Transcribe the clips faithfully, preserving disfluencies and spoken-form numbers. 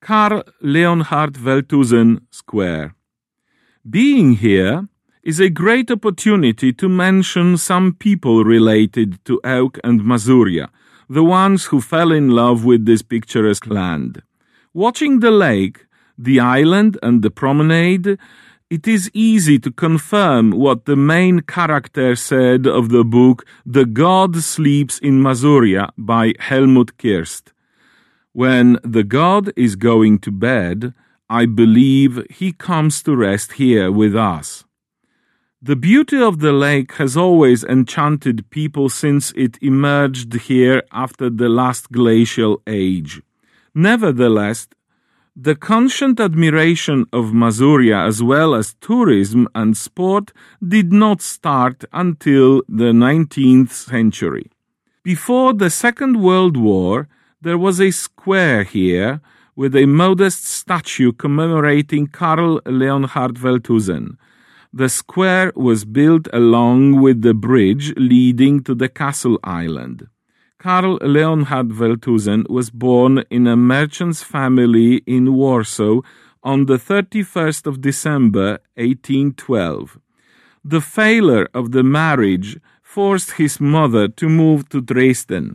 Karl Leonhard Welthusen Square. Being here is a great opportunity to mention some people related to Ełk and Masuria, the ones who fell in love with this picturesque land. Watching the lake, the island and the promenade, it is easy to confirm what the main character said of the book The God Sleeps in Masuria by Helmut Kirst. When the God is going to bed, I believe he comes to rest here with us. The beauty of the lake has always enchanted people since it emerged here after the last glacial age. Nevertheless, the constant admiration of Masuria as well as tourism and sport did not start until the nineteenth century. Before the Second World War, there was a square here with a modest statue commemorating Karl Leonhard Welthusen. The square was built along with the bridge leading to the castle island. Karl Leonhard Welthusen was born in a merchant's family in Warsaw on the thirty-first of December eighteen twelve. The failure of the marriage forced his mother to move to Dresden.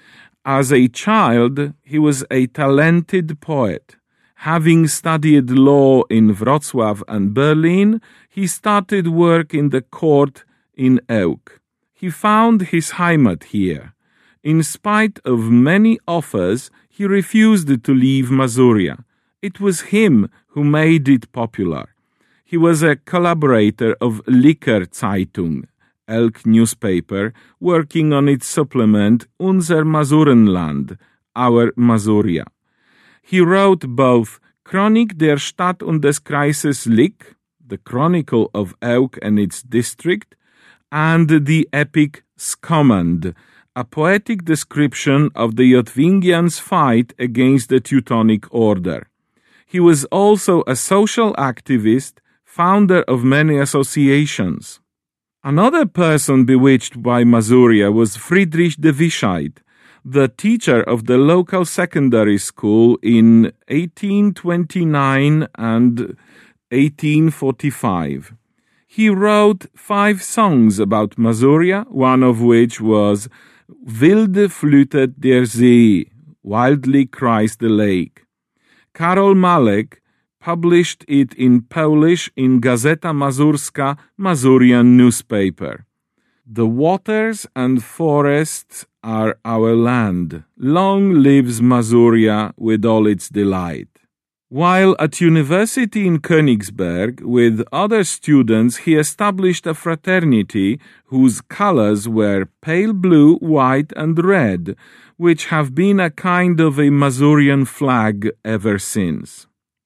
As a child, he was a talented poet. Having studied law in Wrocław and Berlin, he started work in the court in Ełk. He found his heimat here. In spite of many offers, he refused to leave Masuria. It was him who made it popular. He was a collaborator of Licker Zeitung, Ełk newspaper, working on its supplement Unser Masurenland, Our Masuria. He wrote both Chronik der Stadt und des Kreises Lik, the Chronicle of Ełk and its district, and the epic Skommand, a poetic description of the Jotvingians' fight against the Teutonic Order. He was also a social activist, founder of many associations. Another person bewitched by Masuria was Friedrich de Wischeid, the teacher of the local secondary school in eighteen twenty-nine and eighteen forty-five. He wrote five songs about Masuria, one of which was Wilde flütet der See, Wildly Cries the Lake. Karol Malek published it in Polish in Gazeta Mazurska, Masurian newspaper. The waters and forests are our land. Long lives Masuria with all its delight. While at university in Königsberg with other students, he established a fraternity whose colors were pale blue, white, and red, which have been a kind of a Masurian flag ever since.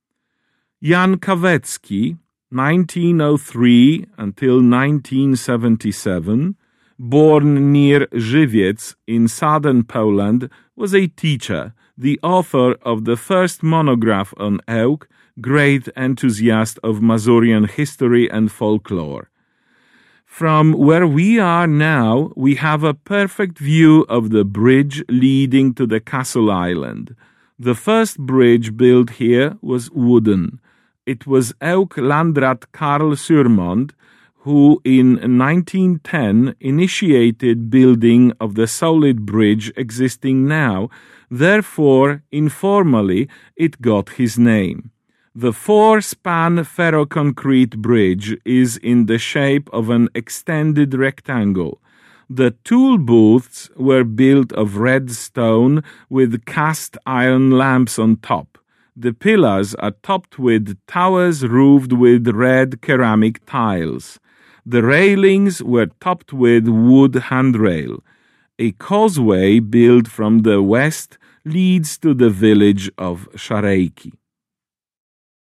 Jan Kawecki, nineteen oh three until nineteen seventy-seven, born near Żywiec in southern Poland, was a teacher, the author of the first monograph on Ełk, great enthusiast of Masurian history and folklore. From where we are now, we have a perfect view of the bridge leading to the castle island. The first bridge built here was wooden. It was Ełk Landrat Karl Surmond who in nineteen ten initiated building of the solid bridge existing now. Therefore, informally, it got his name. The four-span ferroconcrete bridge is in the shape of an extended rectangle. The tool booths were built of red stone with cast iron lamps on top. The pillars are topped with towers roofed with red ceramic tiles. The railings were topped with wood handrail. A causeway built from the west leads to the village of Szarejki.